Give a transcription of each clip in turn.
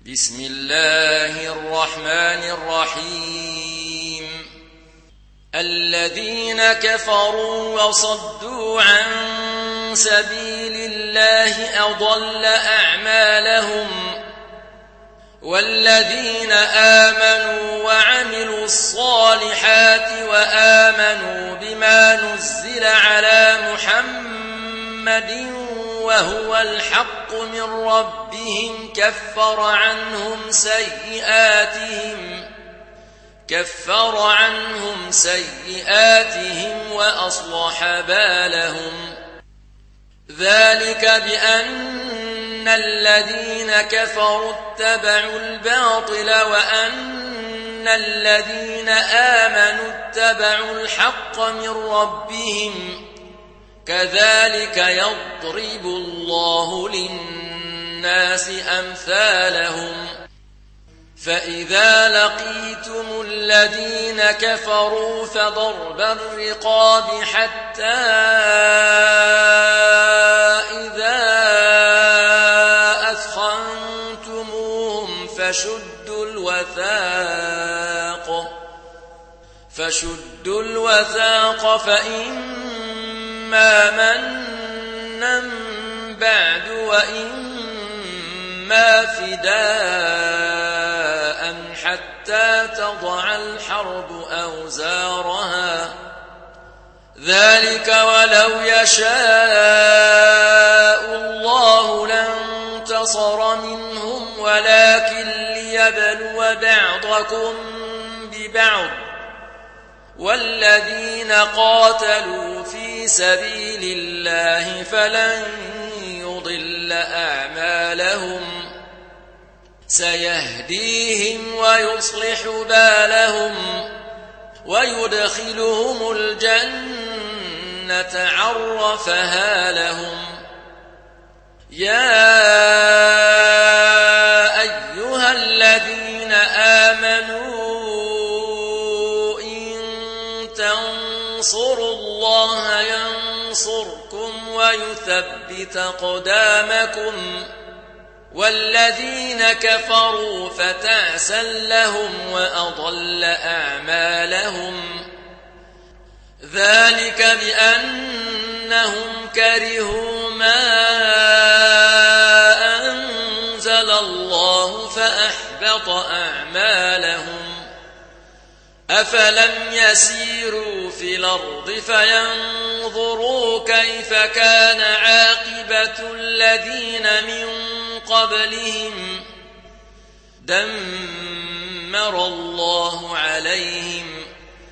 بسم الله الرحمن الرحيم الذين كفروا وصدوا عن سبيل الله أضل أعمالهم والذين آمنوا وعملوا الصالحات وآمنوا بما نزل على محمد وهو الحق من ربهم كفر عنهم سيئاتهم وأصلح بالهم ذلك بأن الذين كفروا اتبعوا الباطل وأن الذين آمنوا اتبعوا الحق من ربهم كذلك يضرب الله للناس أمثالهم فإذا لقيتم الذين كفروا فضرب الرقاب حتى إذا أثخنتموهم فشدوا الوثاق فإما منا بعد وإما فداء حتى تضع الحرب أوزارها ذلك ولو يشاء الله لانتصر منهم ولكن ليبلو بعضكم ببعض والذين قاتلوا في سبيل الله فلن يضل أعمالهم سيهديهم ويصلح بالهم ويدخلهم الجنة عرفها لهم يا أيها الذين آمنوا إن تنصروا الله ينصركم ويثبت أقدامكم والذين كفروا فتعسا لهم وأضل أعمالهم ذلك بأنهم كرهوا ما أنزل الله فأحبط أعمالهم أفلم يسيروا في الأرض فينظروا كيف كان عاقبة الذين من قبلهم دمر الله عليهم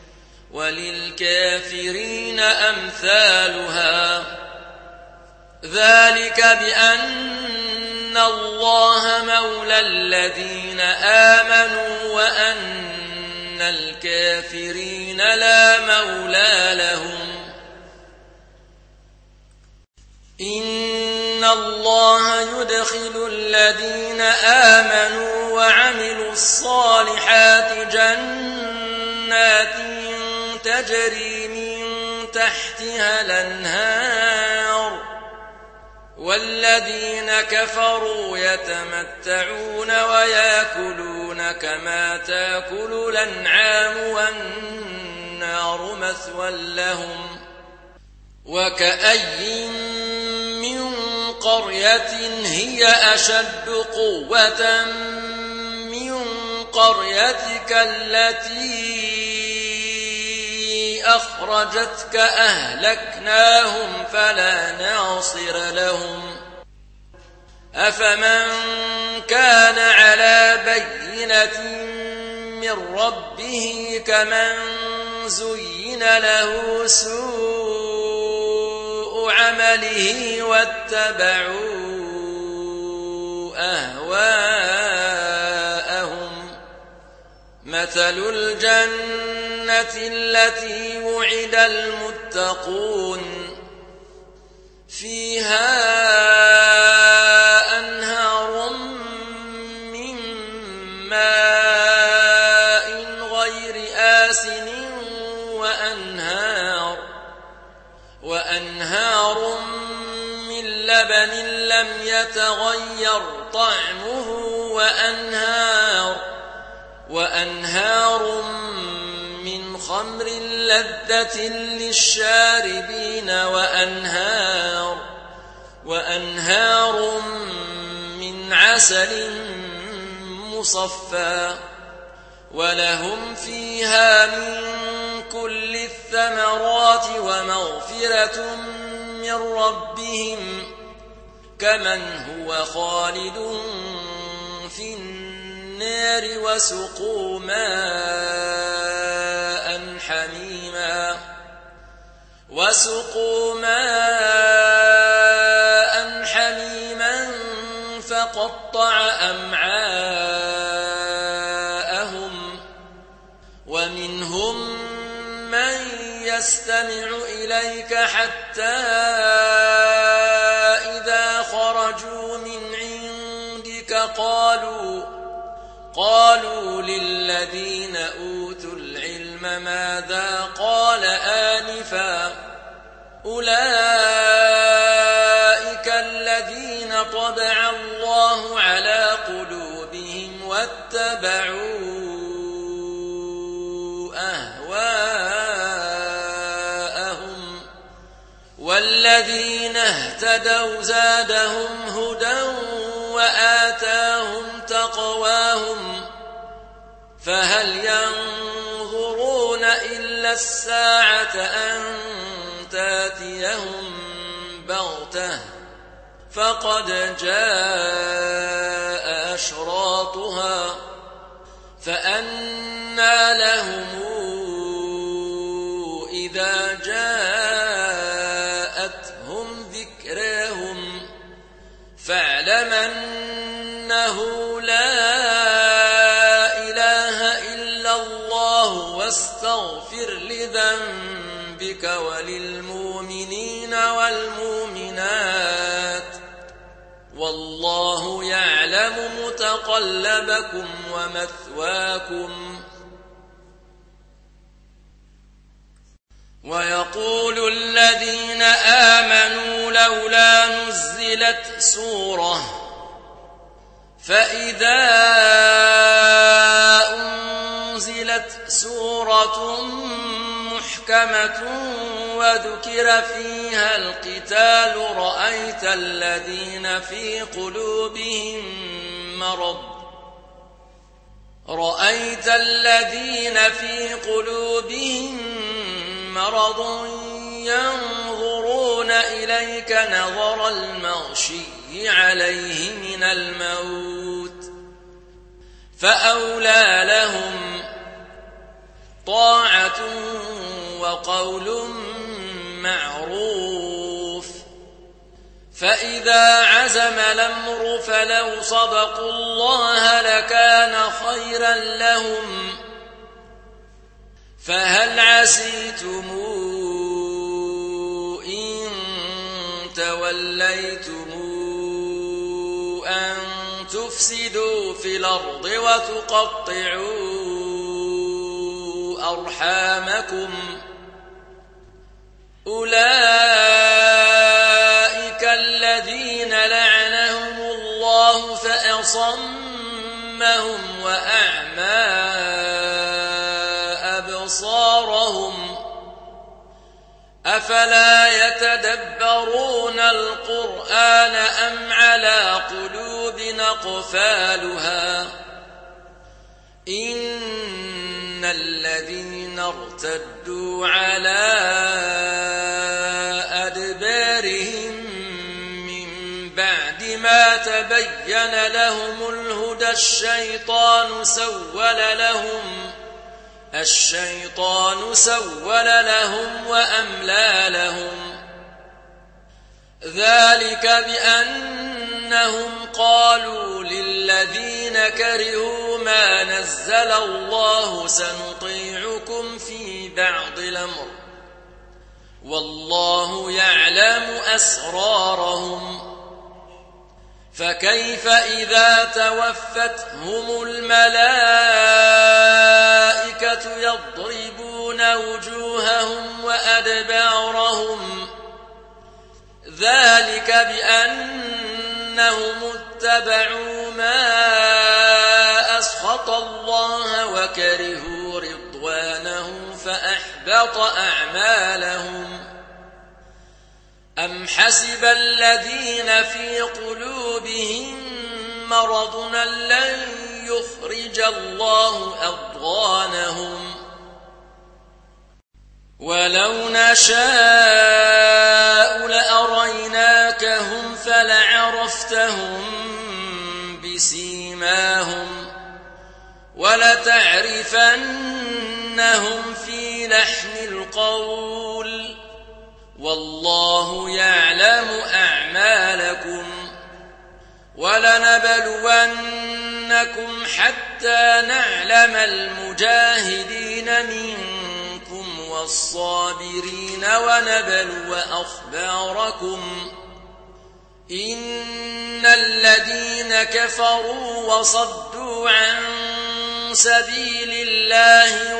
وللكافرين أمثالها ذلك بأن الله مولى الذين آمنوا وأن الكافرين لا مولى لهم إن الله يدخل الذين آمنوا وعملوا الصالحات جنات تجري من تحتها الأنهار والذين كفروا يتمتعون ويأكلون كما تأكل الأنعام والنار مثوى لهم وكأي من قرية هي أشد قوة من قريتك التي أخرجتك أهلكناهم فلا ناصر لهم أفمن كان على بينة من ربه كمن زين له سوء عمله واتبعوا أهواءهم مثل الجنة التي وعد المتقون فيها أنهار من ماء غير آسن وأنهار من لبن لم يتغير طعمه وأنهار من خمر لذة للشاربين وأنهار من عسل مصفى ولهم فيها من كل الثمرات ومغفرة من ربهم كمن هو خالد في النار وسقوا ماء حميما فقطع أمعاءهم ومنهم من يستمع إليك حتى إذا خرجوا من عندك قالوا للذين أوتوا العلم ماذا قال آنفا أولئك الذين طبع الله على قلوبهم واتبعوا أهواءهم والذين اهتدوا زادهم هدى وآتاهم تقواهم فهل ينظرون إلا الساعة أن تاتيهم بغتة فقد جاء أشراطها فأنى لهم إذا جاءتهم ذكراهم فاعلم أنه لا إله إلا الله واستغفر لذنبك وللمؤمنين والمؤمنات والله يعلم متقلبكم ومثواكم ويقول الذين آمنوا لولا نزلت سورة فإذا أنزلت سورة محكمة وذكر فيها القتال رأيت الذين في قلوبهم مرض ينظرون إليك نظر المغشي عليه من الموت فأولى لهم طاعة وقول معروف فإذا عزم الأمر فلو صدقوا الله لكان خيرا لهم فهل عسيتم إن توليتم أن تفسدوا في الأرض وتقطعوا أرحامكم أولئك الذين لعنهم الله فأصمهم وأعمى أبصارهم أفلا يتدبرون القرآن أم على قلوب أقفالها إن الذين ارتدوا على أدبارهم من بعد ما تبين لهم الهدى الشيطان سول لهم وأملى لهم ذلك بأنهم قالوا للذين كرهوا ما نزل الله سنطيعكم في بعض الأمر والله يعلم أسرارهم فكيف إذا توفتهم الملائكة يضربون وجوههم وأدبارهم ذلك بأن أنهم اتبعوا ما أسخط الله وكرهوا رضوانه فأحبط أعمالهم أم حسب الذين في قلوبهم مرض لن يخرج الله أضغانهم ولو نشاء لأريناكهم فلعرفتهم بسيماهم ولتعرفنهم في لحن القول والله يعلم أعمالكم ولنبلونكم حتى نعلم المجاهدين منكم والصابرين ونبلو أخباركم إن الذين كفروا وصدوا عن سبيل الله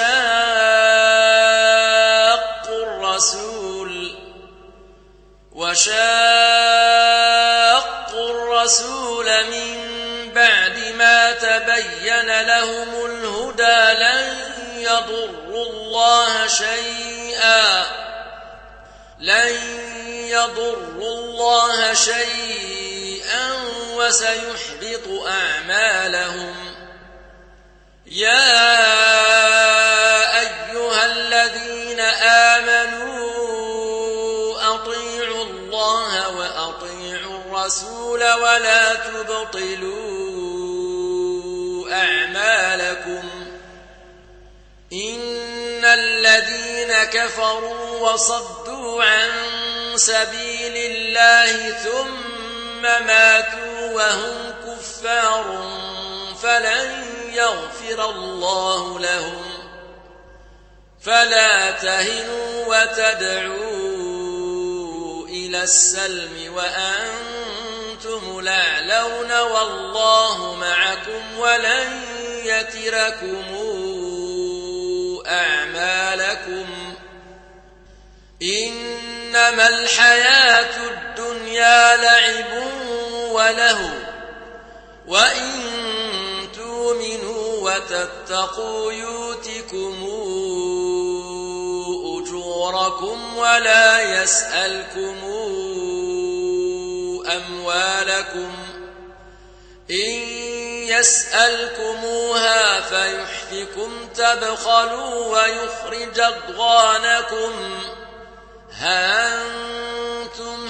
وشاقوا الرسول من بعد ما تبين لهم الهدى لن يضروا الله شيئا وسيحبط أعمالهم يا أيها الذين آمنوا أطيعوا الله وأطيعوا الرسول ولا تبطلوا أعمالكم إن الذين كفروا وصدوا عن سبيل الله ثم ماتوا وهم كفار فلن يغفر الله لهم فلا تهنوا وتدعوا إلى السلم وأنتم الأعلون والله معكم ولن يتركم أعمالكم إنما الحياة الدنيا لعب ولهو وإن تؤمنوا وتتقوا يؤتكم أجوركم ولا يسألكم أموالكم إن يسألكموها فيحفكم تبخلوا ويخرج أضغانكم ها أنتم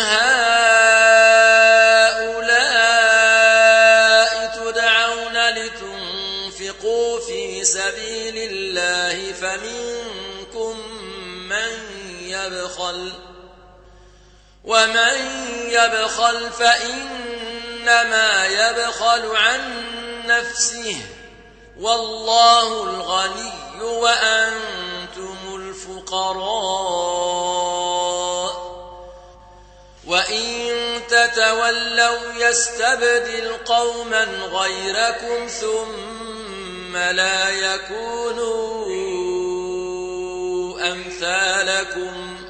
هؤلاء تدعون لتنفقوا في سبيل الله فمنكم من يبخل ومن يبخل فإنما يبخل عن نفسه والله الغني وأنتم الفقراء وإن تتولوا يستبدل قوما غيركم ثم لا يكونوا أمثالكم